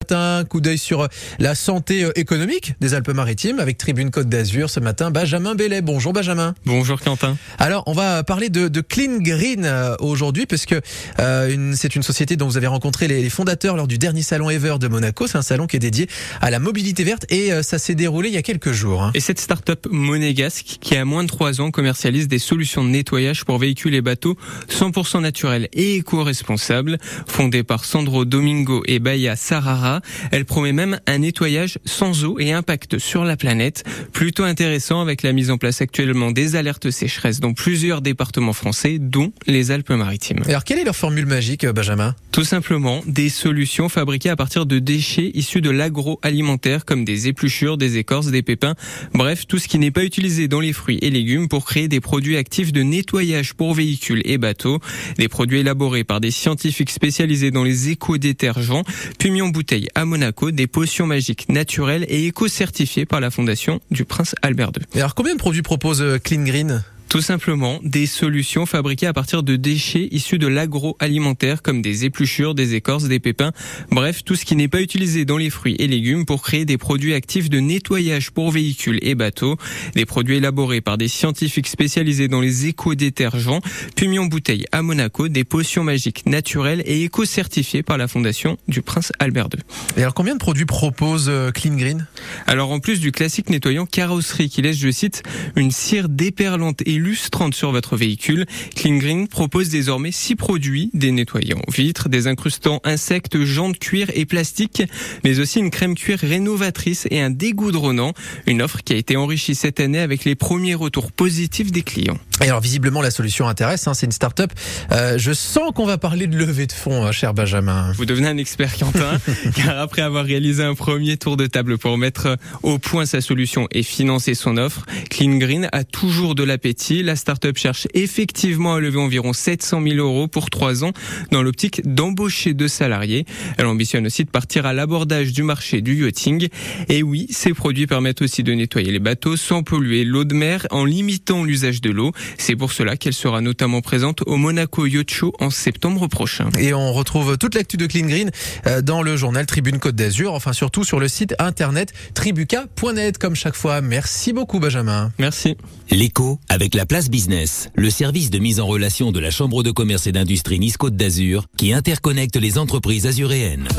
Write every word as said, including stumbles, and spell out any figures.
matin, coup d'œil sur la santé économique des Alpes-Maritimes avec Tribune Côte d'Azur ce matin. Benjamin Bellet. Bonjour Benjamin. Bonjour Quentin. Alors on va parler de, de Clean Green euh, aujourd'hui parce que euh, une, c'est une société dont vous avez rencontré les, les fondateurs lors du dernier salon Ever de Monaco. C'est un salon qui est dédié à la mobilité verte et euh, ça s'est déroulé il y a quelques jours. Hein. Et cette start-up monégasque qui a moins de trois ans commercialise des solutions de nettoyage pour véhicules et bateaux cent pour cent naturels et éco-responsables. Fondée par Sandro Domingo et Baya Sarara, elle promet même un nettoyage sans eau et impact sur la planète. Plutôt intéressant avec la mise en place actuellement des alertes sécheresse dans plusieurs départements français, dont les Alpes-Maritimes. Alors quelle est leur formule magique, Benjamin ? Tout simplement, des solutions fabriquées à partir de déchets issus de l'agroalimentaire comme des épluchures, des écorces, des pépins, bref, tout ce qui n'est pas utilisé dans les fruits et légumes pour créer des produits actifs de nettoyage pour véhicules et bateaux. Des produits élaborés par des scientifiques spécialisés dans les éco-détergents, puis mis en bouteille à Monaco, des potions magiques naturelles et éco-certifiées par la Fondation du Prince Albert deux. Et alors combien de produits propose Clean Green ? Tout simplement, des solutions fabriquées à partir de déchets issus de l'agroalimentaire comme des épluchures, des écorces, des pépins, bref, tout ce qui n'est pas utilisé dans les fruits et légumes pour créer des produits actifs de nettoyage pour véhicules et bateaux, des produits élaborés par des scientifiques spécialisés dans les éco-détergents, puis mis en bouteille à Monaco, des potions magiques naturelles et éco-certifiées par la Fondation du Prince Albert deux. Et alors combien de produits propose Clean Green ? Alors en plus du classique nettoyant carrosserie qui laisse, je cite, une cire déperlante et lustrante sur votre véhicule, Clean Green propose désormais six produits, des nettoyants vitres, des incrustants insectes, jantes, cuir et plastique, mais aussi une crème cuir rénovatrice et un dégoudronnant, une offre qui a été enrichie cette année avec les premiers retours positifs des clients. Et alors visiblement la solution intéresse, hein, c'est une start-up. Euh, je sens qu'on va parler de levée de fonds, hein, cher Benjamin. Vous devenez un expert Quentin, car après avoir réalisé un premier tour de table pour mettre au point sa solution et financer son offre, Clean Green a toujours de l'appétit. La start-up cherche effectivement à lever environ sept cent mille euros pour trois ans dans l'optique d'embaucher deux salariés. Elle ambitionne aussi de partir à l'abordage du marché du yachting. Et oui, ces produits permettent aussi de nettoyer les bateaux sans polluer l'eau de mer en limitant l'usage de l'eau. C'est pour cela qu'elle sera notamment présente au Monaco Yacht Show en septembre prochain. Et on retrouve toute l'actu de Clean Green dans le journal Tribune Côte d'Azur, enfin surtout sur le site internet tribuca point net comme chaque fois. Merci beaucoup Benjamin. Merci. L'écho avec la place business, le service de mise en relation de la Chambre de commerce et d'industrie Nice Côte d'Azur qui interconnecte les entreprises azuréennes.